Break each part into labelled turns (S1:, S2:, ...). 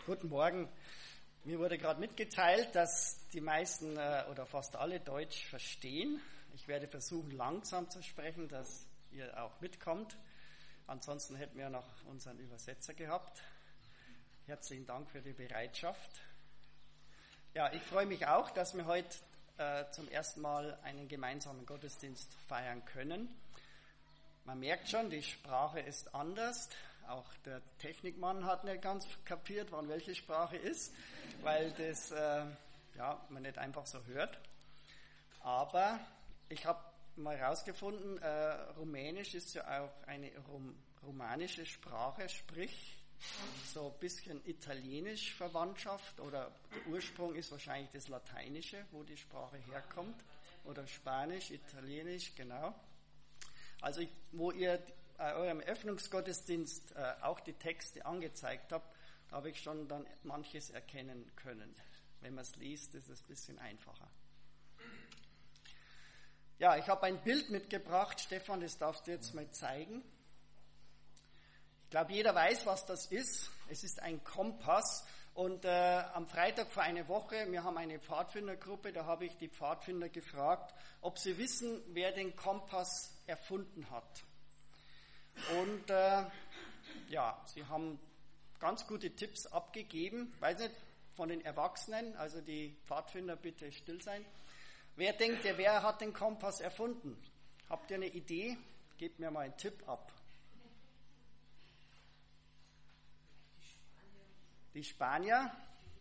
S1: Guten Morgen. Mir wurde gerade mitgeteilt, dass die meisten oder fast alle Deutsch verstehen. Ich werde versuchen, langsam zu sprechen, dass ihr auch mitkommt. Ansonsten hätten wir noch unseren Übersetzer gehabt. Herzlichen Dank für die Bereitschaft. Ja, ich freue mich auch, dass wir heute zum ersten Mal einen gemeinsamen Gottesdienst feiern können. Man merkt schon, die Sprache ist anders. Auch der Technikmann hat nicht ganz kapiert, wann welche Sprache ist, weil das man nicht einfach so hört. Aber ich habe mal herausgefunden, Rumänisch ist ja auch eine romanische Sprache, sprich so ein bisschen italienisch Verwandtschaft, oder der Ursprung ist wahrscheinlich das Lateinische, wo die Sprache herkommt, oder Spanisch, Italienisch, genau. Also wo ihr eurem Öffnungsgottesdienst auch die Texte angezeigt habt, da habe ich schon dann manches erkennen können. Wenn man es liest, ist es ein bisschen einfacher. Ja, ich habe ein Bild mitgebracht. Stefan, das darfst du jetzt mal zeigen. Ich glaube, jeder weiß, was das ist. Es ist ein Kompass. Und am Freitag vor einer Woche, wir haben eine Pfadfindergruppe, da habe ich die Pfadfinder gefragt, ob sie wissen, wer den Kompass erfunden hat. Und sie haben ganz gute Tipps abgegeben. Weiß nicht, von den Erwachsenen, also die Pfadfinder bitte still sein. Wer denkt, wer hat den Kompass erfunden? Habt ihr eine Idee? Gebt mir mal einen Tipp ab. Die Spanier?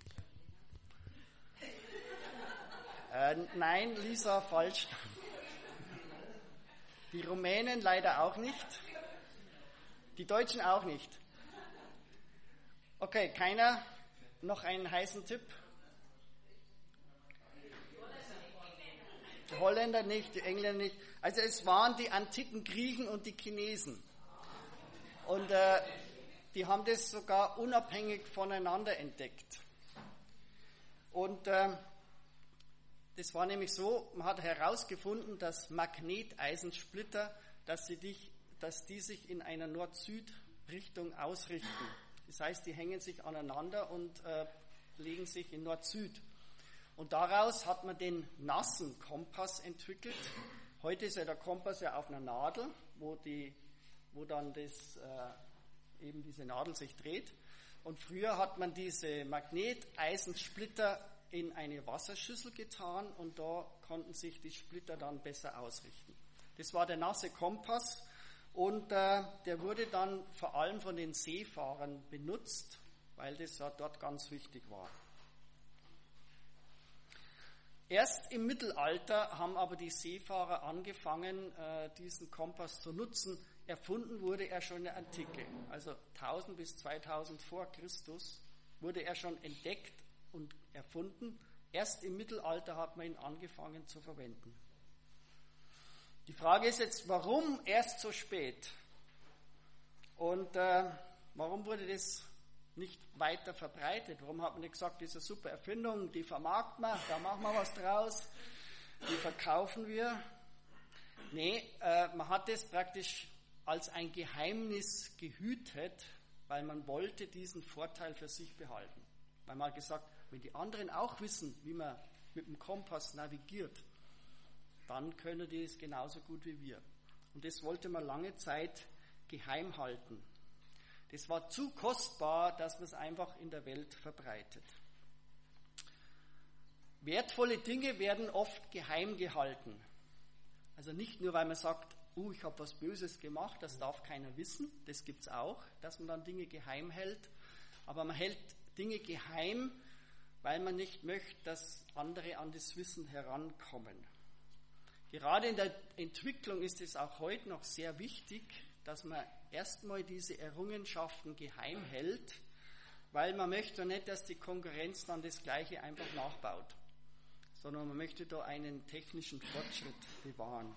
S1: Nein, Lisa, falsch. Die Rumänen leider auch nicht. Die Deutschen auch nicht. Okay, keiner? Noch einen heißen Tipp? Die Holländer nicht, die Engländer nicht. Also es waren die antiken Griechen und die Chinesen. Und die haben das sogar unabhängig voneinander entdeckt. Und das war nämlich so, man hat herausgefunden, dass Magneteisensplitter, dass die sich in einer Nord-Süd-Richtung ausrichten. Das heißt, die hängen sich aneinander und legen sich in Nord-Süd. Und daraus hat man den nassen Kompass entwickelt. Heute ist ja der Kompass ja auf einer Nadel, wo dann eben diese Nadel sich dreht. Und früher hat man diese Magneteisensplitter in eine Wasserschüssel getan und da konnten sich die Splitter dann besser ausrichten. Das war der nasse Kompass und der wurde dann vor allem von den Seefahrern benutzt, weil das ja dort ganz wichtig war. Erst im Mittelalter haben aber die Seefahrer angefangen, diesen Kompass zu nutzen. Erfunden wurde er schon in der Antike, also 1000 bis 2000 vor Christus wurde er schon entdeckt und erfunden. Erst im Mittelalter hat man ihn angefangen zu verwenden. Die Frage ist jetzt, warum erst so spät? Und warum wurde das nicht weiter verbreitet? Warum hat man nicht gesagt, diese super Erfindung, die vermarkten wir, da machen wir was draus, die verkaufen wir? Nee, man hat das praktisch als ein Geheimnis gehütet, weil man wollte diesen Vorteil für sich behalten. Weil man hat gesagt, wenn die anderen auch wissen, wie man mit dem Kompass navigiert, dann können die es genauso gut wie wir. Und das wollte man lange Zeit geheim halten. Das war zu kostbar, dass man es einfach in der Welt verbreitet. Wertvolle Dinge werden oft geheim gehalten. Also nicht nur, weil man sagt, ich habe was Böses gemacht, das darf keiner wissen. Das gibt's auch, dass man dann Dinge geheim hält. Aber man hält Dinge geheim, weil man nicht möchte, dass andere an das Wissen herankommen. Gerade in der Entwicklung ist es auch heute noch sehr wichtig, dass man erstmal diese Errungenschaften geheim hält, weil man möchte nicht, dass die Konkurrenz dann das Gleiche einfach nachbaut, sondern man möchte da einen technischen Fortschritt bewahren.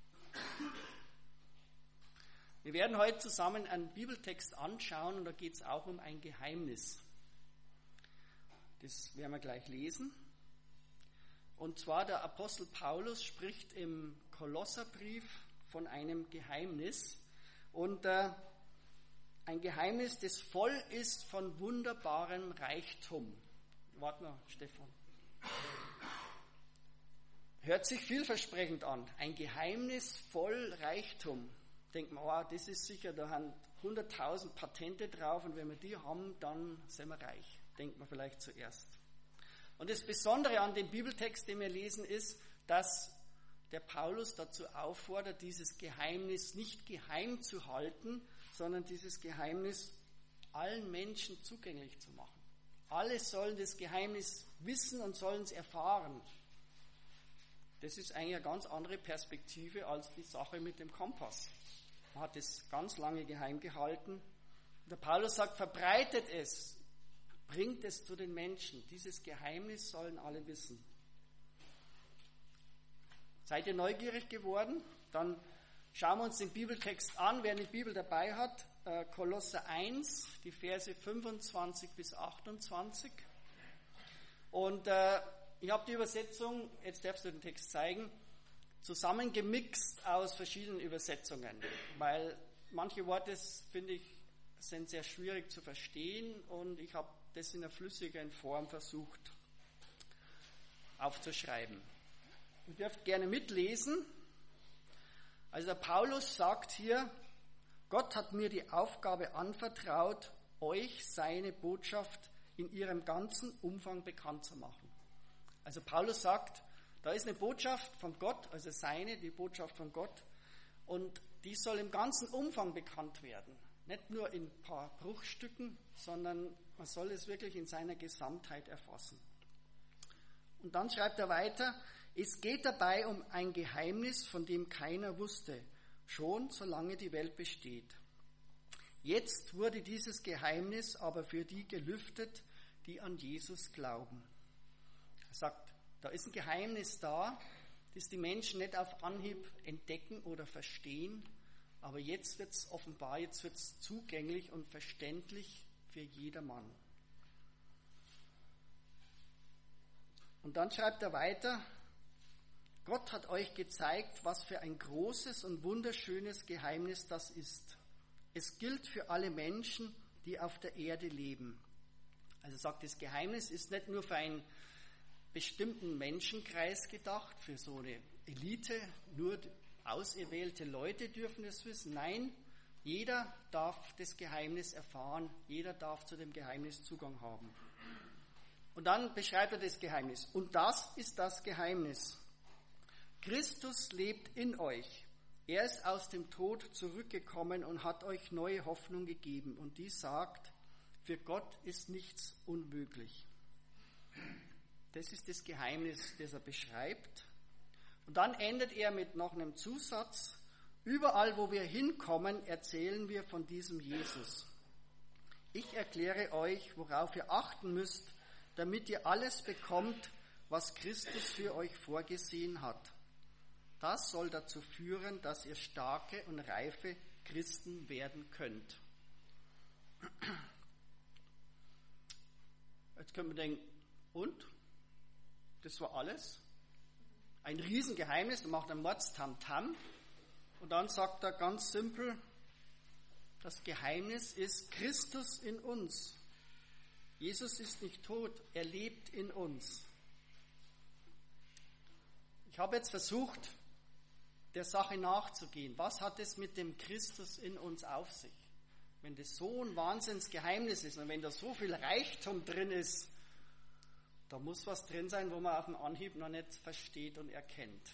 S1: Wir werden heute zusammen einen Bibeltext anschauen und da geht es auch um ein Geheimnis. Das werden wir gleich lesen. Und zwar der Apostel Paulus spricht im Kolosserbrief von einem Geheimnis. Und ein Geheimnis, das voll ist von wunderbarem Reichtum. Warte mal, Stefan. Hört sich vielversprechend an. Ein Geheimnis voll Reichtum. Denkt man, oh, das ist sicher, da haben 100.000 Patente drauf und wenn wir die haben, dann sind wir reich. Denkt man vielleicht zuerst. Und das Besondere an dem Bibeltext, den wir lesen, ist, dass der Paulus dazu auffordert, dieses Geheimnis nicht geheim zu halten, sondern dieses Geheimnis allen Menschen zugänglich zu machen. Alle sollen das Geheimnis wissen und sollen es erfahren. Das ist eigentlich eine ganz andere Perspektive als die Sache mit dem Kompass. Man hat es ganz lange geheim gehalten. Der Paulus sagt, verbreitet es, bringt es zu den Menschen. Dieses Geheimnis sollen alle wissen. Seid ihr neugierig geworden? Dann schauen wir uns den Bibeltext an. Wer eine Bibel dabei hat, Kolosser 1, die Verse 25 bis 28. Und ich habe die Übersetzung, jetzt darfst du den Text zeigen, zusammengemixt aus verschiedenen Übersetzungen, weil manche Worte, finde ich, sind sehr schwierig zu verstehen und ich habe das in einer flüssigen Form versucht aufzuschreiben. Ihr dürft gerne mitlesen. Also der Paulus sagt hier, Gott hat mir die Aufgabe anvertraut, euch seine Botschaft in ihrem ganzen Umfang bekannt zu machen. Also Paulus sagt, da ist eine Botschaft von Gott, also die Botschaft von Gott, und die soll im ganzen Umfang bekannt werden. Nicht nur in ein paar Bruchstücken, sondern man soll es wirklich in seiner Gesamtheit erfassen. Und dann schreibt er weiter, es geht dabei um ein Geheimnis, von dem keiner wusste, schon solange die Welt besteht. Jetzt wurde dieses Geheimnis aber für die gelüftet, die an Jesus glauben. Er sagt, da ist ein Geheimnis da, das die Menschen nicht auf Anhieb entdecken oder verstehen, aber jetzt wird es offenbar, jetzt wird es zugänglich und verständlich für jedermann. Und dann schreibt er weiter, Gott hat euch gezeigt, was für ein großes und wunderschönes Geheimnis das ist. Es gilt für alle Menschen, die auf der Erde leben. Also sagt, das Geheimnis ist nicht nur für einen bestimmten Menschenkreis gedacht, für so eine Elite, nur auserwählte Leute dürfen es wissen. Nein, jeder darf das Geheimnis erfahren, jeder darf zu dem Geheimnis Zugang haben. Und dann beschreibt er das Geheimnis. Und das ist das Geheimnis. Christus lebt in euch. Er ist aus dem Tod zurückgekommen und hat euch neue Hoffnung gegeben. Und die sagt, für Gott ist nichts unmöglich. Das ist das Geheimnis, das er beschreibt. Und dann endet er mit noch einem Zusatz. Überall, wo wir hinkommen, erzählen wir von diesem Jesus. Ich erkläre euch, worauf ihr achten müsst, damit ihr alles bekommt, was Christus für euch vorgesehen hat. Das soll dazu führen, dass ihr starke und reife Christen werden könnt. Jetzt können wir denken, und? Das war alles? Ein Riesengeheimnis, da macht er Mordstamtam. Und dann sagt er ganz simpel, das Geheimnis ist Christus in uns. Jesus ist nicht tot, er lebt in uns. Ich habe jetzt versucht, der Sache nachzugehen. Was hat es mit dem Christus in uns auf sich? Wenn das so ein Wahnsinnsgeheimnis ist und wenn da so viel Reichtum drin ist, da muss was drin sein, wo man auf den Anhieb noch nicht versteht und erkennt.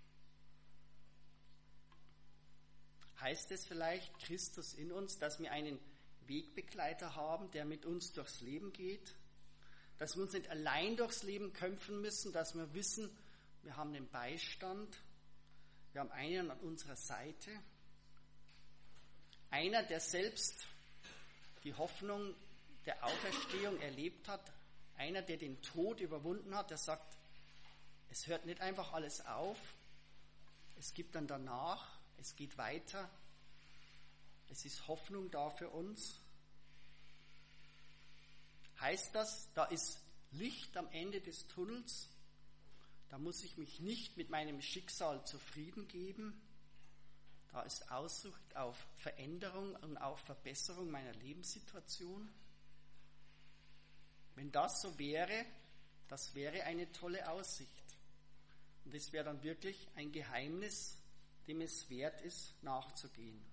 S1: Heißt es vielleicht, Christus in uns, dass wir einen Wegbegleiter haben, der mit uns durchs Leben geht? Dass wir uns nicht allein durchs Leben kämpfen müssen, dass wir wissen, wir haben den Beistand, wir haben einen an unserer Seite. Einer, der selbst die Hoffnung der Auferstehung erlebt hat, einer, der den Tod überwunden hat, der sagt, es hört nicht einfach alles auf, es gibt dann danach, es geht weiter, es ist Hoffnung da für uns. Heißt das, da ist Licht am Ende des Tunnels, da muss ich mich nicht mit meinem Schicksal zufrieden geben, Da ist Aussicht auf Veränderung und auf Verbesserung meiner Lebenssituation. Wenn das so wäre, das wäre eine tolle Aussicht. Und es wäre dann wirklich ein Geheimnis, dem es wert ist, nachzugehen.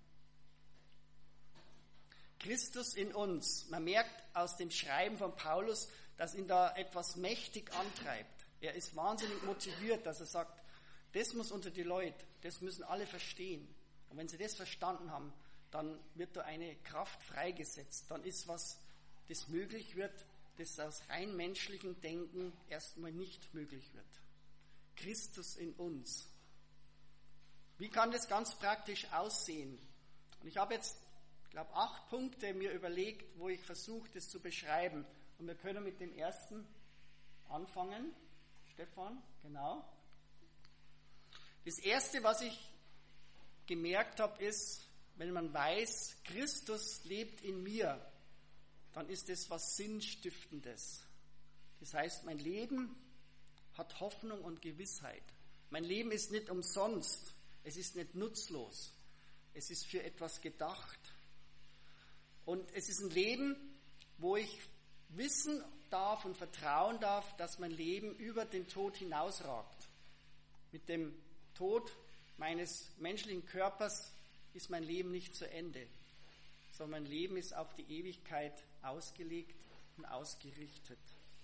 S1: Christus in uns. Man merkt aus dem Schreiben von Paulus, dass ihn da etwas mächtig antreibt. Er ist wahnsinnig motiviert, dass er sagt, das muss unter die Leute, das müssen alle verstehen. Und wenn sie das verstanden haben, dann wird da eine Kraft freigesetzt. Dann ist was, das möglich wird, das aus rein menschlichem Denken erstmal nicht möglich wird. Christus in uns. Wie kann das ganz praktisch aussehen? Und ich habe jetzt, ich glaube, 8 Punkte mir überlegt, wo ich versuche, das zu beschreiben. Und wir können mit dem ersten anfangen. Stefan, genau. Das erste, was ich gemerkt habe, ist, wenn man weiß, Christus lebt in mir, dann ist das was Sinnstiftendes. Das heißt, mein Leben hat Hoffnung und Gewissheit. Mein Leben ist nicht umsonst. Es ist nicht nutzlos. Es ist für etwas gedacht. Und es ist ein Leben, wo ich wissen darf und vertrauen darf, dass mein Leben über den Tod hinausragt. Mit dem Tod meines menschlichen Körpers ist mein Leben nicht zu Ende, sondern mein Leben ist auf die Ewigkeit ausgelegt und ausgerichtet.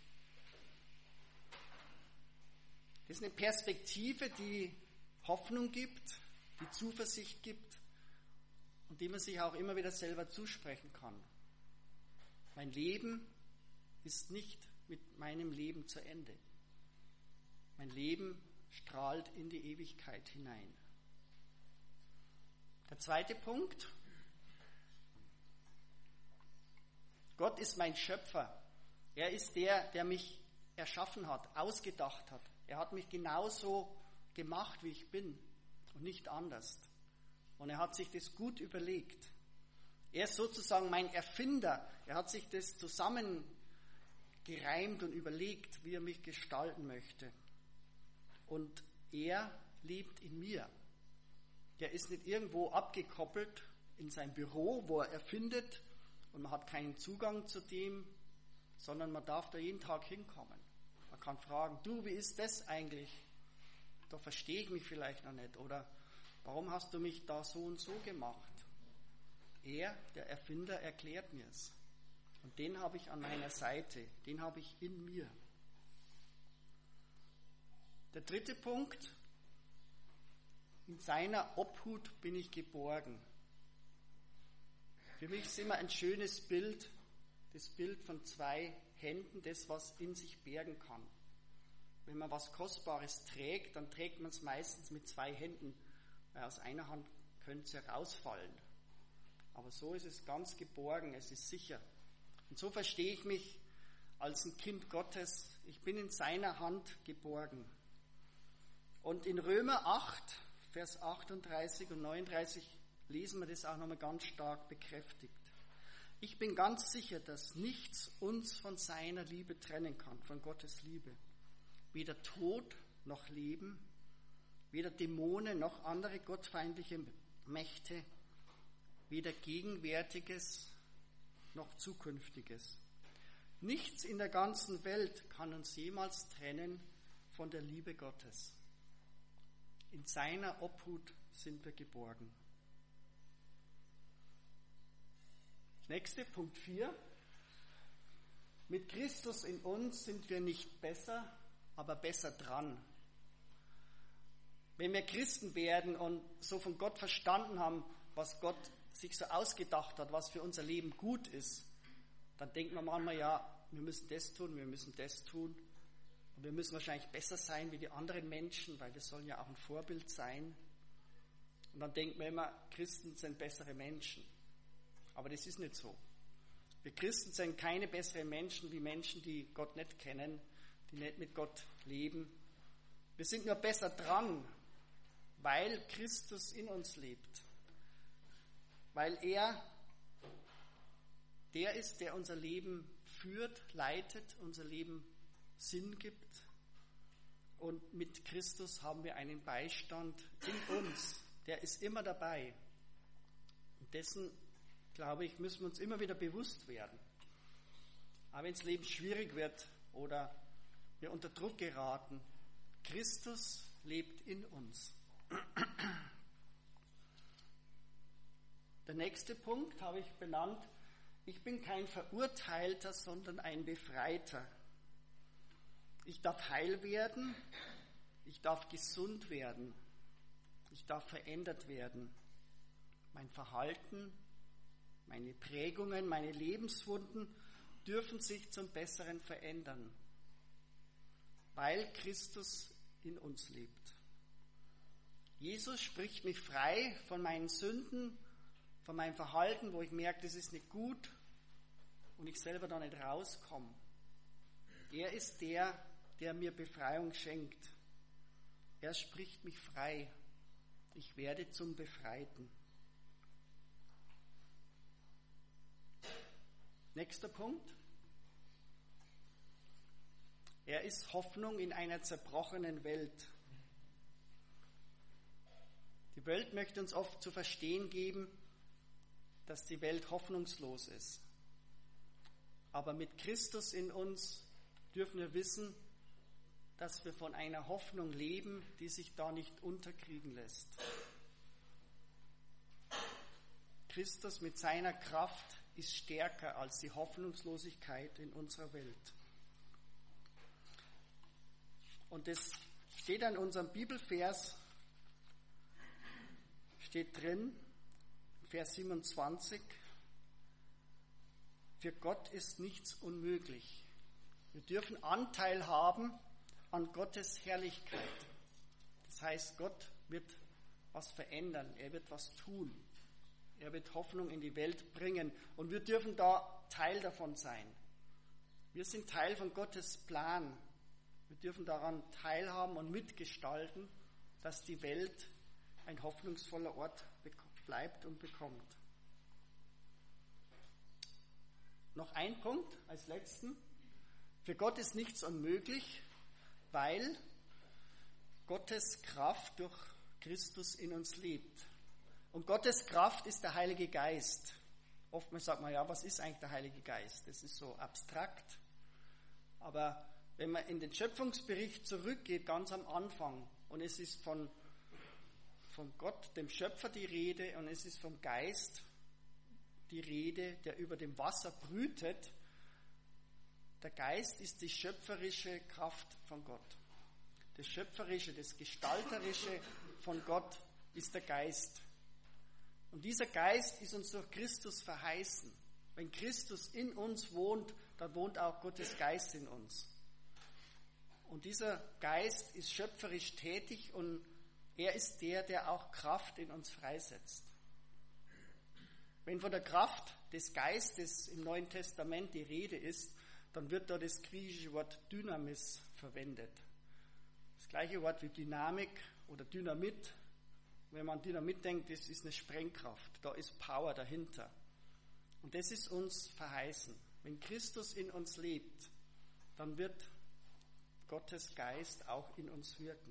S1: Das ist eine Perspektive, die Hoffnung gibt, die Zuversicht gibt und die man sich auch immer wieder selber zusprechen kann. Mein Leben ist nicht mit meinem Leben zu Ende. Mein Leben strahlt in die Ewigkeit hinein. Der zweite Punkt. Gott ist mein Schöpfer. Er ist der, der mich erschaffen hat, ausgedacht hat. Er hat mich genauso gemacht, wie ich bin und nicht anders. Und er hat sich das gut überlegt. Er ist sozusagen mein Erfinder. Er hat sich das zusammengereimt und überlegt, wie er mich gestalten möchte. Und er lebt in mir. Er ist nicht irgendwo abgekoppelt in sein Büro, wo er erfindet und man hat keinen Zugang zu dem, sondern man darf da jeden Tag hinkommen. Man kann fragen, du, wie ist das eigentlich? Da verstehe ich mich vielleicht noch nicht. Oder warum hast du mich da so und so gemacht? Er, der Erfinder, erklärt mir es. Und den habe ich an meiner Seite, den habe ich in mir. Der dritte Punkt, in seiner Obhut bin ich geborgen. Für mich ist immer ein schönes Bild, das Bild von 2 Händen, das was in sich bergen kann. Wenn man was Kostbares trägt, dann trägt man es meistens mit 2 Händen, weil aus einer Hand könnte es ja rausfallen. Aber so ist es ganz geborgen, es ist sicher. Und so verstehe ich mich als ein Kind Gottes. Ich bin in seiner Hand geborgen. Und in Römer 8, Vers 38 und 39 lesen wir das auch nochmal ganz stark bekräftigt. Ich bin ganz sicher, dass nichts uns von seiner Liebe trennen kann, von Gottes Liebe. Weder Tod noch Leben, weder Dämonen noch andere gottfeindliche Mächte, weder Gegenwärtiges noch Zukünftiges. Nichts in der ganzen Welt kann uns jemals trennen von der Liebe Gottes. In seiner Obhut sind wir geborgen. Nächste, Punkt 4. Mit Christus in uns sind wir nicht besser, aber besser dran. Wenn wir Christen werden und so von Gott verstanden haben, was Gott sich so ausgedacht hat, was für unser Leben gut ist, dann denkt man manchmal, ja, wir müssen das tun, wir müssen das tun. Und wir müssen wahrscheinlich besser sein wie die anderen Menschen, weil wir sollen ja auch ein Vorbild sein. Und dann denkt man immer, Christen sind bessere Menschen. Aber das ist nicht so. Wir Christen sind keine besseren Menschen wie Menschen, die Gott nicht kennen, die nicht mit Gott leben. Wir sind nur besser dran, weil Christus in uns lebt. Weil er der ist, der unser Leben führt, leitet, unser Leben Sinn gibt. Und mit Christus haben wir einen Beistand in uns, der ist immer dabei. Und dessen, glaube ich, müssen wir uns immer wieder bewusst werden. Aber wenn das Leben schwierig wird oder wir unter Druck geraten, Christus lebt in uns. Der nächste Punkt habe ich benannt: Ich bin kein Verurteilter, sondern ein Befreiter. Ich darf heil werden, ich darf gesund werden, ich darf verändert werden. Mein Verhalten, meine Prägungen, meine Lebenswunden dürfen sich zum Besseren verändern, weil Christus in uns lebt. Jesus spricht mich frei von meinen Sünden, von meinem Verhalten, wo ich merke, das ist nicht gut und ich selber da nicht rauskomme. Er ist der, der mir Befreiung schenkt. Er spricht mich frei. Ich werde zum Befreiten. Nächster Punkt. Er ist Hoffnung in einer zerbrochenen Welt. Die Welt möchte uns oft zu verstehen geben, dass die Welt hoffnungslos ist. Aber mit Christus in uns dürfen wir wissen, dass wir von einer Hoffnung leben, die sich da nicht unterkriegen lässt. Christus mit seiner Kraft ist stärker als die Hoffnungslosigkeit in unserer Welt. Und das steht an unserem Bibelvers, steht drin, Vers 27, für Gott ist nichts unmöglich. Wir dürfen Anteil haben an Gottes Herrlichkeit. Das heißt, Gott wird was verändern, er wird was tun. Er wird Hoffnung in die Welt bringen und wir dürfen da Teil davon sein. Wir sind Teil von Gottes Plan. Wir dürfen daran teilhaben und mitgestalten, dass die Welt ein hoffnungsvoller Ort bleibt und bekommt. Noch ein Punkt als letzten. Für Gott ist nichts unmöglich, weil Gottes Kraft durch Christus in uns lebt. Und Gottes Kraft ist der Heilige Geist. Oftmals sagt man, ja, was ist eigentlich der Heilige Geist? Das ist so abstrakt. Aber wenn man in den Schöpfungsbericht zurückgeht, ganz am Anfang, und es ist von Gott, dem Schöpfer, die Rede, und es ist vom Geist die Rede, der über dem Wasser brütet. Der Geist ist die schöpferische Kraft von Gott. Das Schöpferische, das Gestalterische von Gott ist der Geist. Und dieser Geist ist uns durch Christus verheißen. Wenn Christus in uns wohnt, dann wohnt auch Gottes Geist in uns. Und dieser Geist ist schöpferisch tätig und er ist der auch Kraft in uns freisetzt. Wenn von der Kraft des Geistes im Neuen Testament die Rede ist, dann wird da das griechische Wort Dynamis verwendet. Das gleiche Wort wie Dynamik oder Dynamit. Wenn man an Dynamit denkt, das ist eine Sprengkraft, da ist Power dahinter. Und das ist uns verheißen. Wenn Christus in uns lebt, dann wird Gottes Geist auch in uns wirken.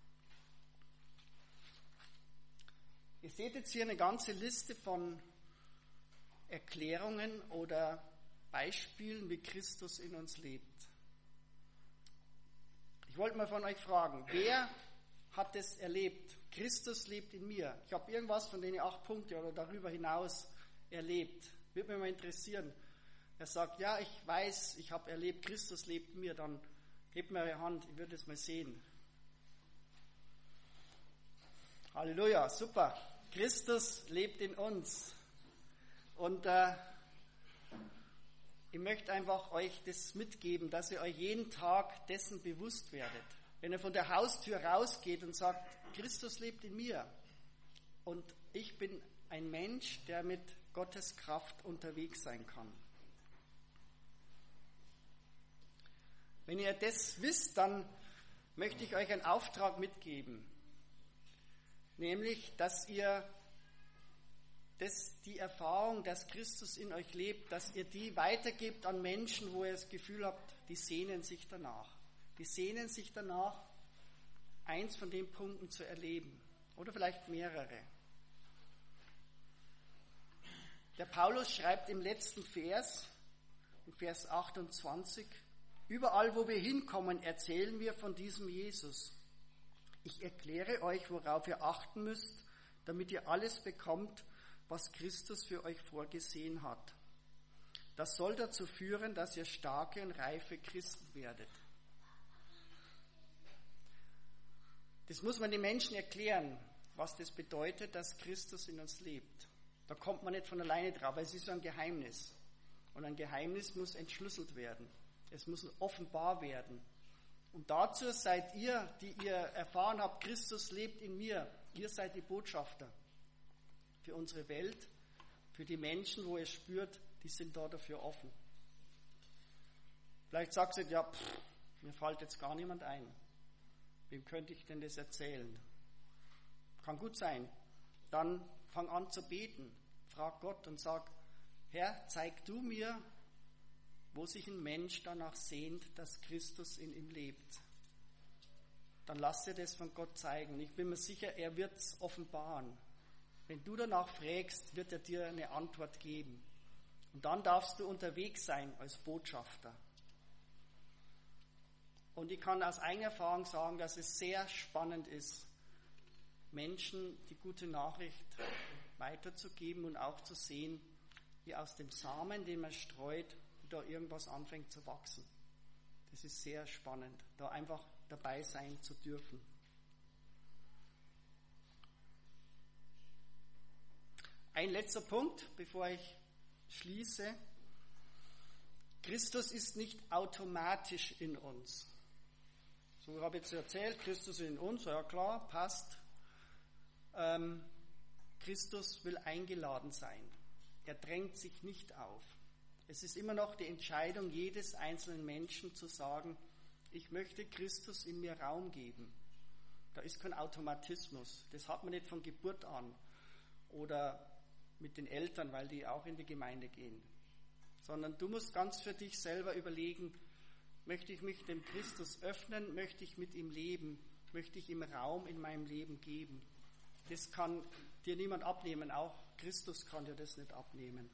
S1: Ihr seht jetzt hier eine ganze Liste von Erklärungen oder Beispielen, wie Christus in uns lebt. Ich wollte mal von euch fragen, wer hat es erlebt? Christus lebt in mir. Ich habe irgendwas von den 8 Punkten oder darüber hinaus erlebt. Würde mich mal interessieren. Er sagt, ja, ich weiß, ich habe erlebt, Christus lebt in mir. Dann hebt mir eure Hand, ich würde es mal sehen. Halleluja, super. Christus lebt in uns. Und ich möchte einfach euch das mitgeben, dass ihr euch jeden Tag dessen bewusst werdet. Wenn ihr von der Haustür rausgeht und sagt, Christus lebt in mir und ich bin ein Mensch, der mit Gottes Kraft unterwegs sein kann. Wenn ihr das wisst, dann möchte ich euch einen Auftrag mitgeben, nämlich, dass ihr die Erfahrung, dass Christus in euch lebt, dass ihr die weitergebt an Menschen, wo ihr das Gefühl habt, die sehnen sich danach. Die sehnen sich danach, eins von den Punkten zu erleben. oder vielleicht mehrere. Der Paulus schreibt im letzten Vers, in Vers 28, überall, wo wir hinkommen, erzählen wir von diesem Jesus. Ich erkläre euch, worauf ihr achten müsst, damit ihr alles bekommt, was Christus für euch vorgesehen hat. Das soll dazu führen, dass ihr starke und reife Christen werdet. Das muss man den Menschen erklären, was das bedeutet, dass Christus in uns lebt. Da kommt man nicht von alleine drauf, weil es ist so ein Geheimnis. Und ein Geheimnis muss entschlüsselt werden. Es muss offenbar werden. Und dazu seid ihr, die ihr erfahren habt, Christus lebt in mir. Ihr seid die Botschafter für unsere Welt, für die Menschen, wo ihr spürt, die sind da dafür offen. Vielleicht sagt ihr, ja, mir fällt jetzt gar niemand ein. Wem könnte ich denn das erzählen? Kann gut sein. Dann fang an zu beten. Frag Gott und sag, Herr, zeig du mir, wo sich ein Mensch danach sehnt, dass Christus in ihm lebt. Dann lass dir das von Gott zeigen. Ich bin mir sicher, er wird es offenbaren. Wenn du danach fragst, wird er dir eine Antwort geben. Und dann darfst du unterwegs sein als Botschafter. Und ich kann aus eigener Erfahrung sagen, dass es sehr spannend ist, Menschen die gute Nachricht weiterzugeben und auch zu sehen, wie aus dem Samen, den man streut, da irgendwas anfängt zu wachsen. Das ist sehr spannend, da einfach dabei sein zu dürfen. Ein letzter Punkt, bevor ich schließe. Christus ist nicht automatisch in uns. So habe ich jetzt erzählt, Christus in uns, ja klar, passt. Christus will eingeladen sein. Er drängt sich nicht auf. Es ist immer noch die Entscheidung jedes einzelnen Menschen zu sagen, ich möchte Christus in mir Raum geben. Da ist kein Automatismus. Das hat man nicht von Geburt an oder mit den Eltern, weil die auch in die Gemeinde gehen. Sondern du musst ganz für dich selber überlegen, möchte ich mich dem Christus öffnen, möchte ich mit ihm leben, möchte ich ihm Raum in meinem Leben geben. Das kann dir niemand abnehmen, auch Christus kann dir das nicht abnehmen.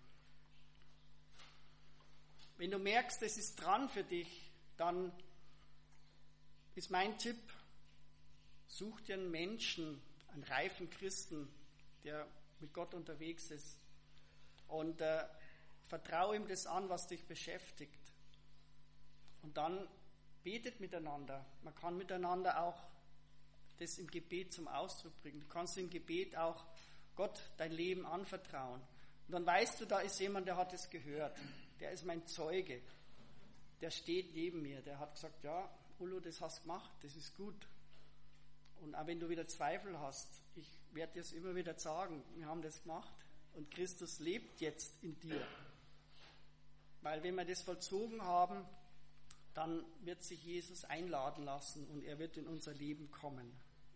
S1: Wenn du merkst, es ist dran für dich, dann ist mein Tipp, such dir einen Menschen, einen reifen Christen, der mit Gott unterwegs ist und vertraue ihm das an, was dich beschäftigt. Und dann betet miteinander. Man kann miteinander auch das im Gebet zum Ausdruck bringen. Du kannst im Gebet auch Gott dein Leben anvertrauen. Und dann weißt du, da ist jemand, der hat es gehört. Der ist mein Zeuge. Der steht neben mir. Der hat gesagt, ja, Ulo, das hast du gemacht, das ist gut. Und auch wenn du wieder Zweifel hast, ich werde dir es immer wieder sagen, wir haben das gemacht und Christus lebt jetzt in dir. Weil wenn wir das vollzogen haben, dann wird sich Jesus einladen lassen und er wird in unser Leben kommen.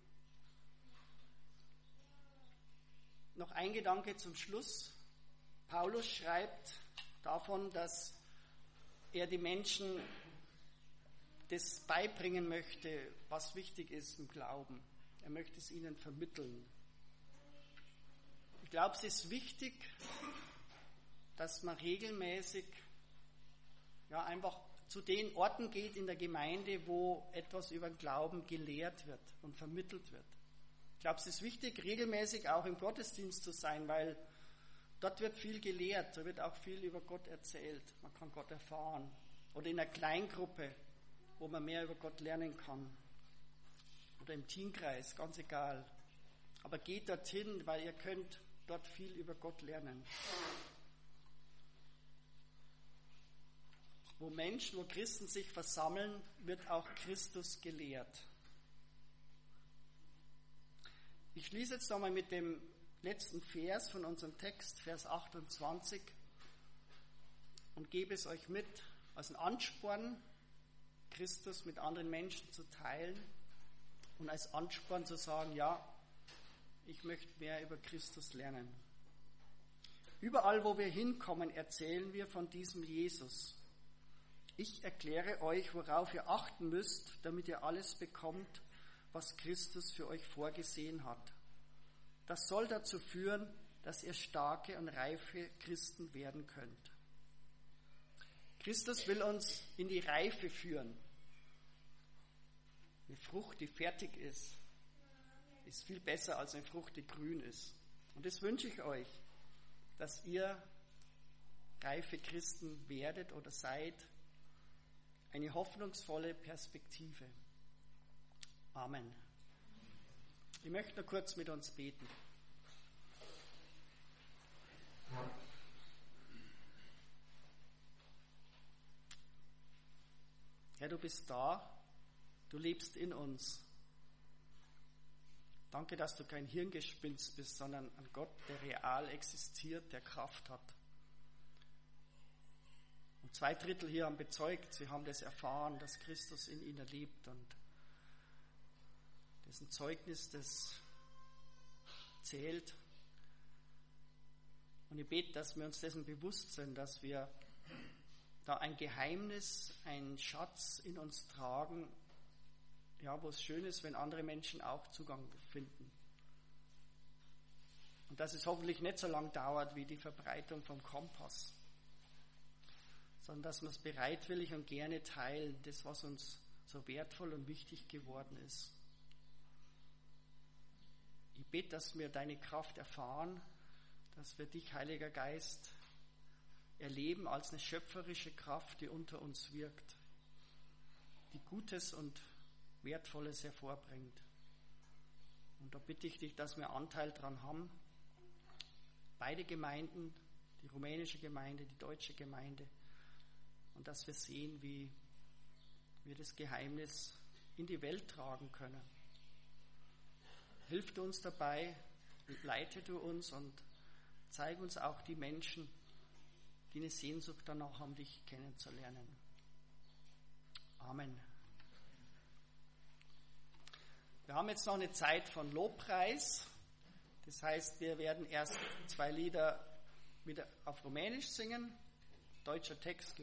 S1: Noch ein Gedanke zum Schluss. Paulus schreibt davon, dass er die Menschen das beibringen möchte, was wichtig ist im Glauben. Er möchte es ihnen vermitteln. Ich glaube, es ist wichtig, dass man regelmäßig einfach zu den Orten geht in der Gemeinde, wo etwas über den Glauben gelehrt wird und vermittelt wird. Ich glaube, es ist wichtig, regelmäßig auch im Gottesdienst zu sein, weil dort wird viel gelehrt, da wird auch viel über Gott erzählt. Man kann Gott erfahren. Oder in einer Kleingruppe, wo man mehr über Gott lernen kann. Oder im Teamkreis, ganz egal. Aber geht dorthin, weil ihr könnt dort viel über Gott lernen. Wo Menschen, wo Christen sich versammeln, wird auch Christus gelehrt. Ich schließe jetzt nochmal mit dem letzten Vers von unserem Text, Vers 28, und gebe es euch mit als einen Ansporn, Christus mit anderen Menschen zu teilen und als Ansporn zu sagen, ja, ich möchte mehr über Christus lernen. Überall, wo wir hinkommen, erzählen wir von diesem Jesus. Ich erkläre euch, worauf ihr achten müsst, damit ihr alles bekommt, was Christus für euch vorgesehen hat. Das soll dazu führen, dass ihr starke und reife Christen werden könnt. Christus will uns in die Reife führen. Eine Frucht, die fertig ist viel besser als eine Frucht, die grün ist. Und das wünsche ich euch, dass ihr reife Christen werdet oder seid. Eine hoffnungsvolle Perspektive. Amen. Ich möchte noch kurz mit uns beten. Herr, du bist da, du lebst in uns. Danke, dass du kein Hirngespinst bist, sondern ein Gott, der real existiert, der Kraft hat. Und 2/3 hier haben bezeugt, sie haben das erfahren, dass Christus in ihnen lebt. Und das ist ein Zeugnis, das zählt. Und ich bete, dass wir uns dessen bewusst sind, dass wir da ein Geheimnis, einen Schatz in uns tragen, ja, wo es schön ist, wenn andere Menschen auch Zugang finden. Und dass es hoffentlich nicht so lang dauert wie die Verbreitung vom Kompass, sondern dass wir es bereitwillig und gerne teilen, das, was uns so wertvoll und wichtig geworden ist. Ich bete, dass wir deine Kraft erfahren, dass wir dich, Heiliger Geist, erleben als eine schöpferische Kraft, die unter uns wirkt, die Gutes und Wertvolles hervorbringt. Und da bitte ich dich, dass wir Anteil dran haben. Beide Gemeinden, die rumänische Gemeinde, die deutsche Gemeinde, und dass wir sehen, wie wir das Geheimnis in die Welt tragen können. Hilf du uns dabei, leite du uns und zeig uns auch die Menschen, die eine Sehnsucht danach haben, dich kennenzulernen. Amen. Wir haben jetzt noch eine Zeit von Lobpreis. Das heißt, wir werden erst 2 Lieder wieder auf Rumänisch singen. Deutscher Text